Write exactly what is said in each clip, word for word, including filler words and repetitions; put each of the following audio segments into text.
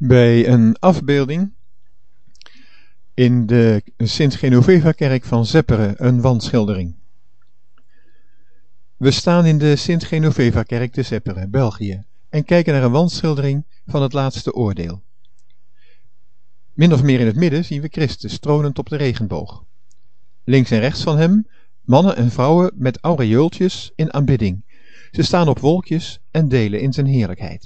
bij een afbeelding in de Sint-Genoveva-kerk van Zepperen, een wandschildering. We staan in de Sint-Genoveva-kerk te Zepperen, België, en kijken naar een wandschildering van het laatste oordeel. Min of meer in het midden zien we Christus tronend op de regenboog. Links en rechts van hem mannen en vrouwen met aureooltjes in aanbidding. Ze staan op wolkjes en delen in zijn heerlijkheid.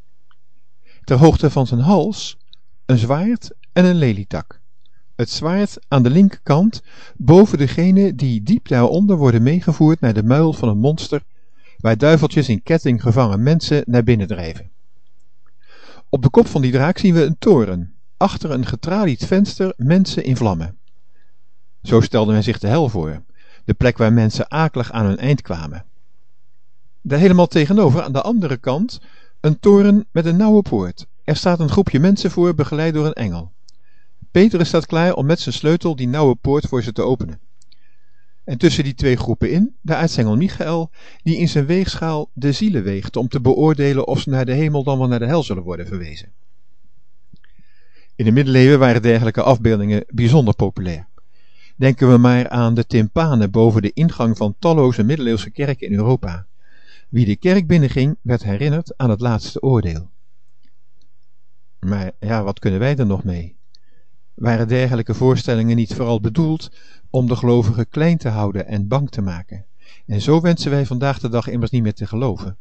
Ter hoogte van zijn hals een zwaard en een lelietak. Het zwaard aan de linkerkant boven degene die diep daaronder worden meegevoerd naar de muil van een monster, waar duiveltjes in ketting gevangen mensen naar binnen drijven. Op de kop van die draak zien we een toren, achter een getralied venster mensen in vlammen. Zo stelde men zich de hel voor, de plek waar mensen akelig aan hun eind kwamen. Daar helemaal tegenover, aan de andere kant, een toren met een nauwe poort. Er staat een groepje mensen voor, begeleid door een engel. Petrus staat klaar om met zijn sleutel die nauwe poort voor ze te openen. En tussen die twee groepen in, de aartsengel Michael, die in zijn weegschaal de zielen weegt om te beoordelen of ze naar de hemel dan wel naar de hel zullen worden verwezen. In de middeleeuwen waren dergelijke afbeeldingen bijzonder populair. Denken we maar aan de timpanen boven de ingang van talloze middeleeuwse kerken in Europa. Wie de kerk binnenging, werd herinnerd aan het laatste oordeel. Maar ja, wat kunnen wij er nog mee? Waren dergelijke voorstellingen niet vooral bedoeld om de gelovigen klein te houden en bang te maken? En zo wensen wij vandaag de dag immers niet meer te geloven.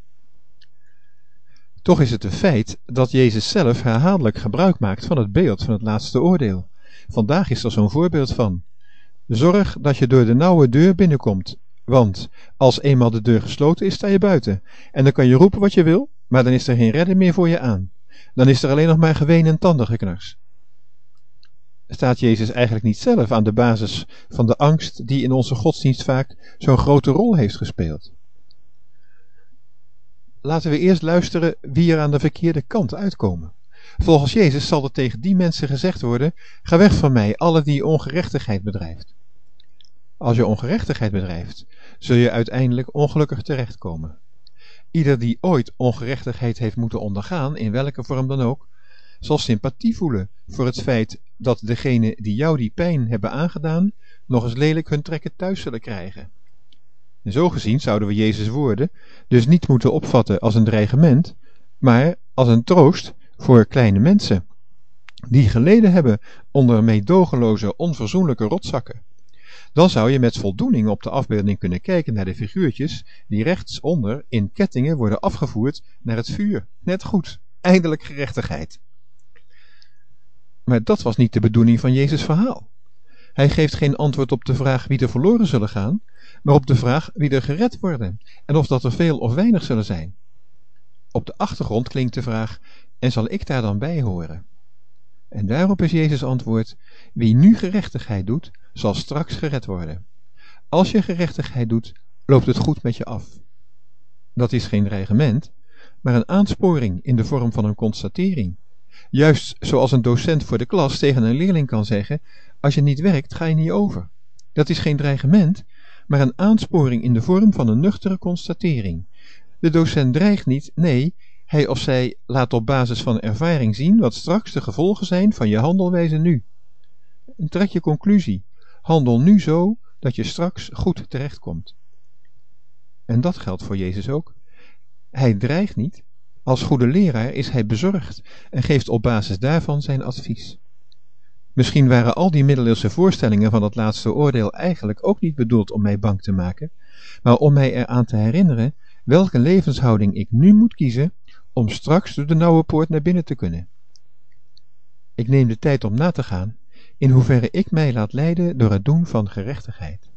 Toch is het een feit dat Jezus zelf herhaaldelijk gebruik maakt van het beeld van het laatste oordeel. Vandaag is er zo'n voorbeeld van. Zorg dat je door de nauwe deur binnenkomt, want als eenmaal de deur gesloten is, sta je buiten. En dan kan je roepen wat je wil, maar dan is er geen redder meer voor je aan. Dan is er alleen nog maar geween en tandengeknars. Staat Jezus eigenlijk niet zelf aan de basis van de angst die in onze godsdienst vaak zo'n grote rol heeft gespeeld? Laten we eerst luisteren wie er aan de verkeerde kant uitkomen. Volgens Jezus zal er tegen die mensen gezegd worden: ga weg van mij, alle die ongerechtigheid bedrijft. Als je ongerechtigheid bedrijft, zul je uiteindelijk ongelukkig terechtkomen. Ieder die ooit ongerechtigheid heeft moeten ondergaan, in welke vorm dan ook, zal sympathie voelen voor het feit dat degenen die jou die pijn hebben aangedaan, nog eens lelijk hun trekken thuis zullen krijgen. En zo gezien zouden we Jezus' woorden dus niet moeten opvatten als een dreigement, maar als een troost voor kleine mensen, die geleden hebben onder meedogenloze, onverzoenlijke rotzakken. Dan zou je met voldoening op de afbeelding kunnen kijken naar de figuurtjes die rechtsonder in kettingen worden afgevoerd naar het vuur. Net goed, eindelijk gerechtigheid. Maar dat was niet de bedoeling van Jezus' verhaal. Hij geeft geen antwoord op de vraag wie er verloren zullen gaan, maar op de vraag wie er gered worden en of dat er veel of weinig zullen zijn. Op de achtergrond klinkt de vraag: en zal ik daar dan bij horen? En daarop is Jezus' antwoord: wie nu gerechtigheid doet, zal straks gered worden. Als je gerechtigheid doet, loopt het goed met je af. Dat is geen dreigement, maar een aansporing in de vorm van een constatering. Juist zoals een docent voor de klas tegen een leerling kan zeggen: als je niet werkt, ga je niet over. Dat is geen dreigement, maar een aansporing in de vorm van een nuchtere constatering. De docent dreigt niet, nee, hij of zij laat op basis van ervaring zien wat straks de gevolgen zijn van je handelwijze nu. En trek je conclusie. Handel nu zo dat je straks goed terechtkomt. En dat geldt voor Jezus ook. Hij dreigt niet. Als goede leraar is hij bezorgd en geeft op basis daarvan zijn advies. Misschien waren al die middeleeuwse voorstellingen van het laatste oordeel eigenlijk ook niet bedoeld om mij bang te maken, maar om mij eraan te herinneren welke levenshouding ik nu moet kiezen om straks door de nauwe poort naar binnen te kunnen. Ik neem de tijd om na te gaan in hoeverre ik mij laat leiden door het doen van gerechtigheid.